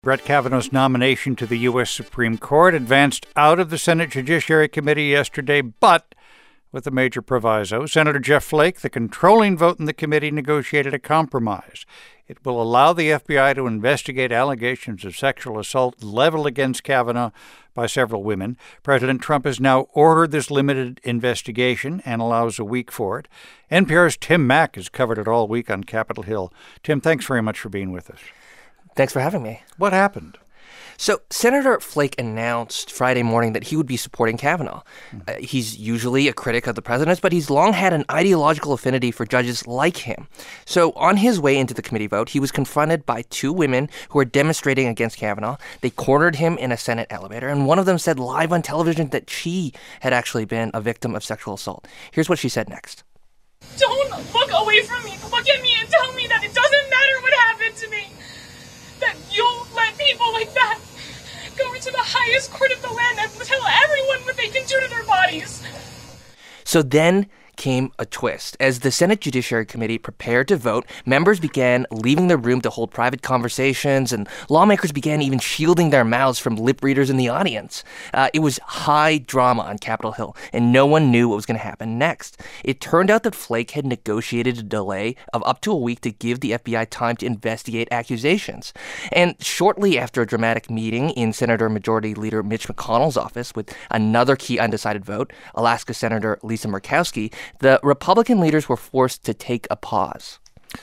Brett Kavanaugh's nomination to the U.S. Supreme Court advanced out of the Senate Judiciary Committee yesterday, but with a major proviso. Senator Jeff Flake, the controlling vote in the committee, negotiated a compromise. It will allow the FBI to investigate allegations of sexual assault leveled against Kavanaugh by several women. President Trump has now ordered this limited investigation and allows a week for it. NPR's Tim Mak has covered it all week on Capitol Hill. Tim, thanks very much for being with us. Thanks for having me. What happened? So Senator Flake announced Friday morning that he would be supporting Kavanaugh. He's usually a critic of the president's, but he's long had an ideological affinity for judges like him. So on his way into the committee vote, he was confronted by two women who were demonstrating against Kavanaugh. They cornered him in a Senate elevator, and one of them said live on television that she had actually been a victim of sexual assault. Here's what she said next. Don't look away from me. Look at me and tell me that it doesn't matter what happened to me. That you'll let people like that go into the highest court of the land and tell everyone what they can do to their bodies. So then came a twist. As the Senate Judiciary Committee prepared to vote, members began leaving the room to hold private conversations, and lawmakers began even shielding their mouths from lip readers in the audience. It was high drama on Capitol Hill, and no one knew what was going to happen next. It turned out that Flake had negotiated a delay of up to a week to give the FBI time to investigate accusations. And shortly after a dramatic meeting in Senator Majority Leader Mitch McConnell's office with another key undecided vote, Alaska Senator Lisa Murkowski, the Republican leaders were forced to take a pause.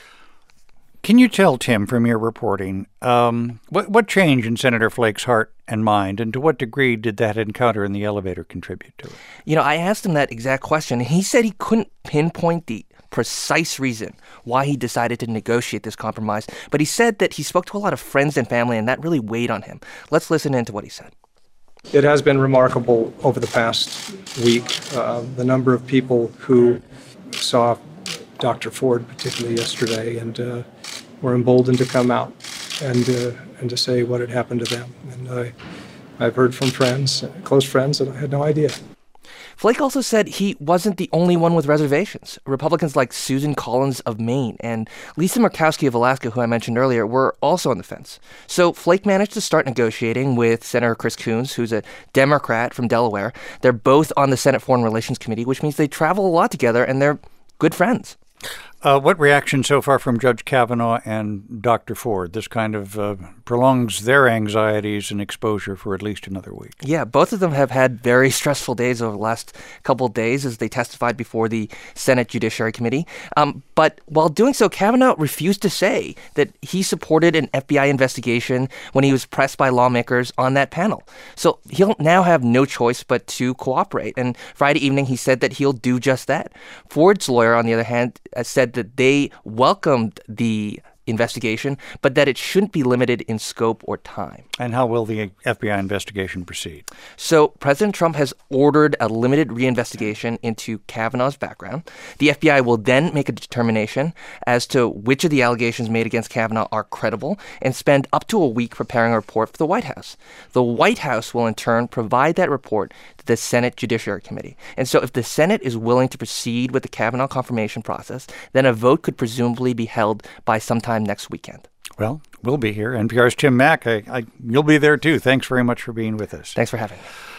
Can you tell, Tim, from your reporting, what change in Senator Flake's heart and mind, and to what degree did that encounter in the elevator contribute to it? You know, I asked him that exact question, and he said he couldn't pinpoint the precise reason why he decided to negotiate this compromise, but he said that he spoke to a lot of friends and family, and that really weighed on him. Let's listen in to what he said. It has been remarkable over the past week, the number of people who saw Dr. Ford, particularly yesterday, and were emboldened to come out and to say what had happened to them. And I've heard from friends, close friends, that I had no idea. Flake also said he wasn't the only one with reservations. Republicans like Susan Collins of Maine and Lisa Murkowski of Alaska, who I mentioned earlier, were also on the fence. So Flake managed to start negotiating with Senator Chris Coons, who's a Democrat from Delaware. They're both on the Senate Foreign Relations Committee, which means they travel a lot together and they're good friends. What reaction so far from Judge Kavanaugh and Dr. Ford? This kind of prolongs their anxieties and exposure for at least another week. Yeah, both of them have had very stressful days over the last couple of days as they testified before the Senate Judiciary Committee. But while doing so, Kavanaugh refused to say that he supported an FBI investigation when he was pressed by lawmakers on that panel. So he'll now have no choice but to cooperate. And Friday evening, he said that he'll do just that. Ford's lawyer, on the other hand, said that they welcomed the investigation, but that it shouldn't be limited in scope or time. And how will the FBI investigation proceed? So President Trump has ordered a limited reinvestigation into Kavanaugh's background. The FBI will then make a determination as to which of the allegations made against Kavanaugh are credible and spend up to a week preparing a report for the White House. The White House will in turn provide that report to the Senate Judiciary Committee. And so if the Senate is willing to proceed with the Kavanaugh confirmation process, then a vote could presumably be held by sometime next weekend. Well, we'll be here. NPR's Tim Mak. You'll be there, too. Thanks very much for being with us. Thanks for having me.